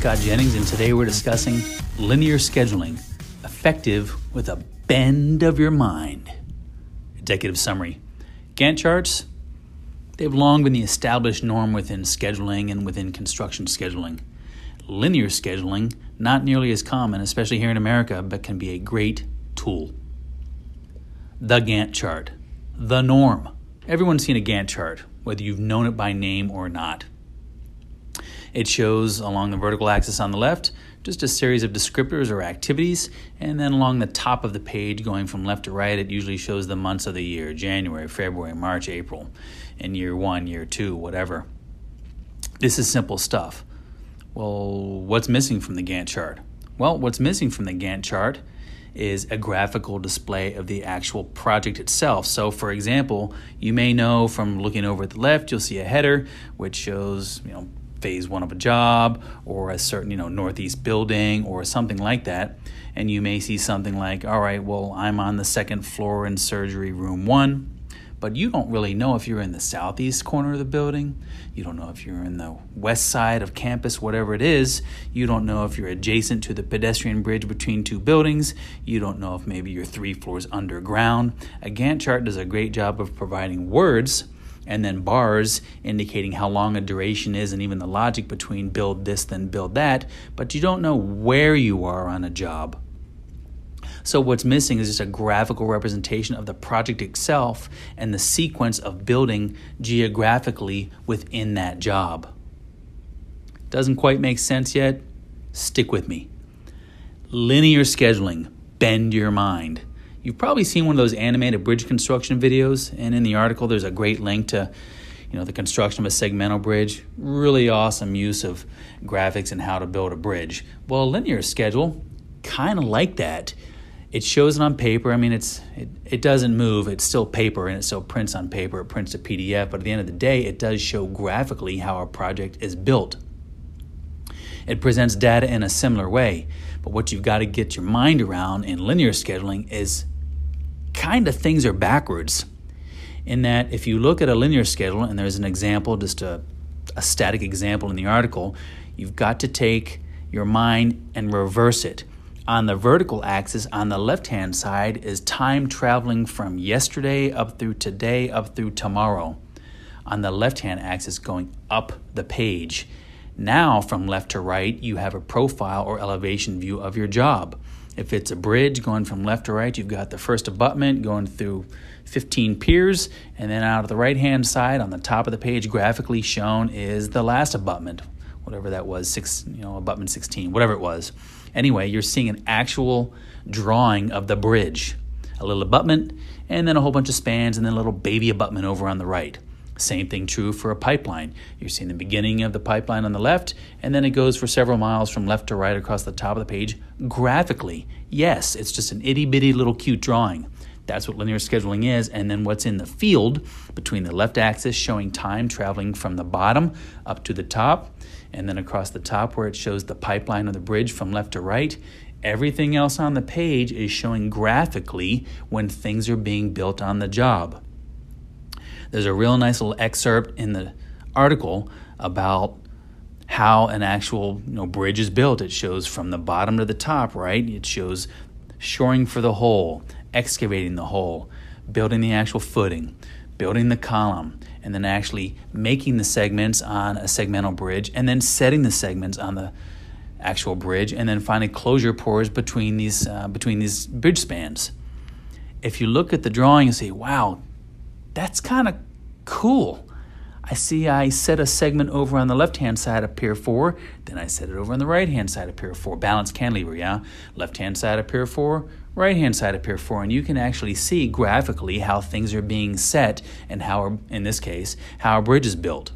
Scott Jennings, and today we're discussing linear scheduling, effective with a bend of your mind. Executive summary. Gantt charts, they've long been the established norm within scheduling and within construction scheduling. Linear scheduling, not nearly as common, especially here in America, but can be a great tool. The Gantt chart, the norm. Everyone's seen a Gantt chart, whether you've known it by name or not. It shows along the vertical axis on the left just a series of descriptors or activities, and then along the top of the page going from left to right it usually shows the months of the year, January, February, March, April, and year 1, year 2, whatever. This is simple stuff. Well, what's missing from the Gantt chart? Well, what's missing from the Gantt chart is a graphical display of the actual project itself. So, for example, you may know from looking over at the left, you'll see a header which shows, phase 1 of a job or a certain, northeast building or something like that. And you may see something like, all right, well, I'm on the 2nd floor in surgery room 1. But you don't really know if you're in the southeast corner of the building. You don't know if you're in the west side of campus, whatever it is. You don't know if you're adjacent to the pedestrian bridge between 2 buildings. You don't know if maybe you're 3 floors underground. A Gantt chart does a great job of providing words and then bars indicating how long a duration is and even the logic between build this, then build that. But you don't know where you are on a job. So what's missing is just a graphical representation of the project itself and the sequence of building geographically within that job. Doesn't quite make sense yet? Stick with me. Linear scheduling, bend your mind. You've probably seen one of those animated bridge construction videos, and in the article there's a great link to the construction of a segmental bridge. Really awesome use of graphics and how to build a bridge. Well, a linear schedule, kind of like that. It shows it on paper. It doesn't move. It's still paper, and it still prints on paper. It prints a PDF, but at the end of the day, it does show graphically how a project is built. It presents data in a similar way, but what you've got to get your mind around in linear scheduling is kind of things are backwards. In that, if you look at a linear schedule, and there's an example, just a static example in the article, you've got to take your mind and reverse it. On the vertical axis, on the left-hand side, is time traveling from yesterday up through today, up through tomorrow. On the left-hand axis, going up the page. Now, from left to right, you have a profile or elevation view of your job. If it's a bridge going from left to right, you've got the first abutment going through 15 piers, and then out of the right-hand side, on the top of the page, graphically shown is the last abutment, whatever that was, abutment 16, whatever it was. Anyway, you're seeing an actual drawing of the bridge, a little abutment, and then a whole bunch of spans, and then a little baby abutment over on the right. Same thing true for a pipeline. You're seeing the beginning of the pipeline on the left, and then it goes for several miles from left to right across the top of the page graphically. Yes, it's just an itty-bitty little cute drawing. That's what linear scheduling is, and then what's in the field between the left axis showing time traveling from the bottom up to the top, and then across the top where it shows the pipeline or the bridge from left to right. Everything else on the page is showing graphically when things are being built on the job. There's a real nice little excerpt in the article about how an actual bridge is built. It shows from the bottom to the top, right? It shows shoring for the hole, excavating the hole, building the actual footing, building the column, and then actually making the segments on a segmental bridge, and then setting the segments on the actual bridge, and then finally closure pours between these bridge spans. If you look at the drawing and say, wow, that's kind of cool. I set a segment over on the left-hand side of Pier 4, then I set it over on the right-hand side of Pier 4. Balanced cantilever, yeah? Left-hand side of Pier 4, right-hand side of Pier 4. And you can actually see graphically how things are being set and how, in this case, how a bridge is built.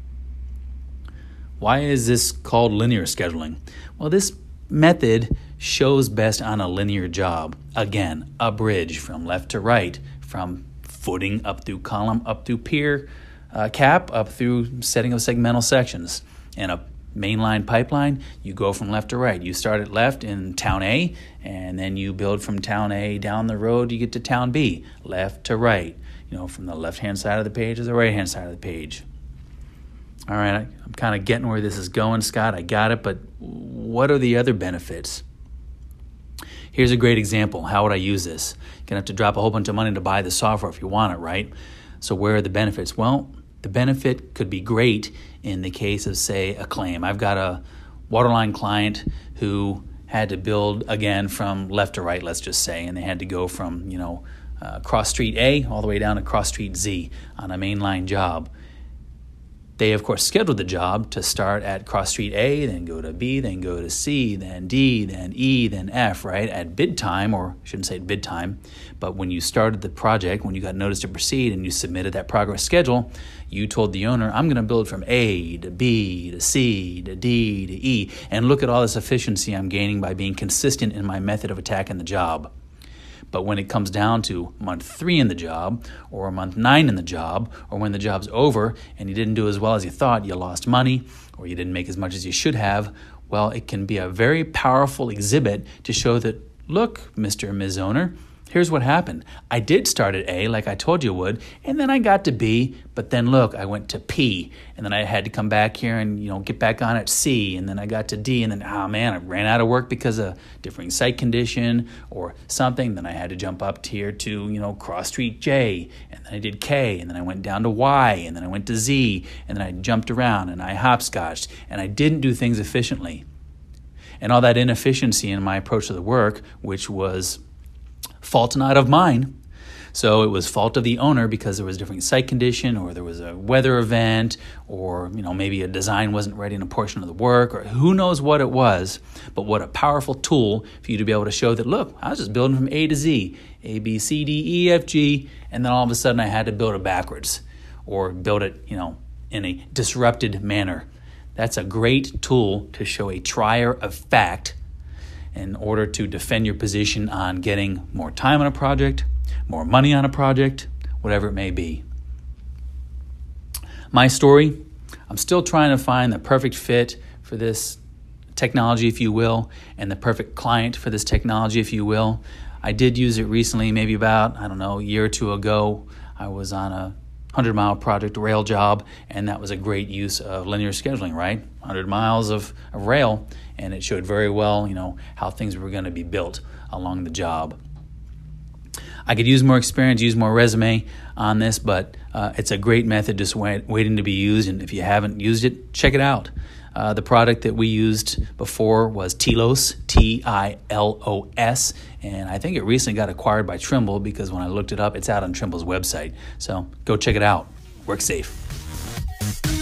Why is this called linear scheduling? Well, this method shows best on a linear job. Again, a bridge from left to right, from footing up through column, up through pier, cap, up through setting of segmental sections. And a mainline pipeline, you go from left to right. You start at left in town A, and then you build from town A down the road, you get to town B, left to right. From the left-hand side of the page to the right-hand side of the page. All right, I'm kind of getting where this is going, Scott. I got it, but what are the other benefits? Here's a great example. How would I use this? You're going to have to drop a whole bunch of money to buy the software if you want it, right? So where are the benefits? Well, the benefit could be great in the case of, say, a claim. I've got a waterline client who had to build, again, from left to right, let's just say, and they had to go from, cross street A all the way down to cross street Z on a mainline job. They, of course, scheduled the job to start at cross street A, then go to B, then go to C, then D, then E, then F, right? At bid time, or I shouldn't say at bid time, but when you started the project, when you got notice to proceed and you submitted that progress schedule, you told the owner, I'm going to build from A to B to C to D to E, and look at all this efficiency I'm gaining by being consistent in my method of attacking the job. But when it comes down to month 3 in the job, or month 9 in the job, or when the job's over and you didn't do as well as you thought, you lost money, or you didn't make as much as you should have, well, it can be a very powerful exhibit to show that, look, Mr. and Ms. Owner, here's what happened. I did start at A like I told you would, and then I got to B, but then look, I went to P, and then I had to come back here and get back on at C, and then I got to D, and then, I ran out of work because of differing site condition or something. Then I had to jump up here to, cross street J, and then I did K, and then I went down to Y, and then I went to Z, and then I jumped around, and I hopscotched, and I didn't do things efficiently. And all that inefficiency in my approach to the work, which was fault not of mine. So it was fault of the owner because there was a different site condition, or there was a weather event, or maybe a design wasn't ready in a portion of the work, or who knows what it was. But what a powerful tool for you to be able to show that, look, I was just building from A to Z, A, B, C, D, E, F, G, and then all of a sudden I had to build it backwards, or build it, in a disrupted manner. That's a great tool to show a trier of fact in order to defend your position on getting more time on a project, more money on a project, whatever it may be. My story, I'm still trying to find the perfect fit for this technology, if you will, and the perfect client for this technology, if you will. I did use it recently, maybe about, a year or two ago. I was on a 100-mile project rail job, and that was a great use of linear scheduling, right? 100 miles of rail, and it showed very well, how things were going to be built along the job. I could use more experience, use more resume on this, but it's a great method just waiting to be used, and if you haven't used it, check it out. The product that we used before was Tilos, Tilos, and I think it recently got acquired by Trimble because when I looked it up, it's out on Trimble's website. So go check it out. Work safe.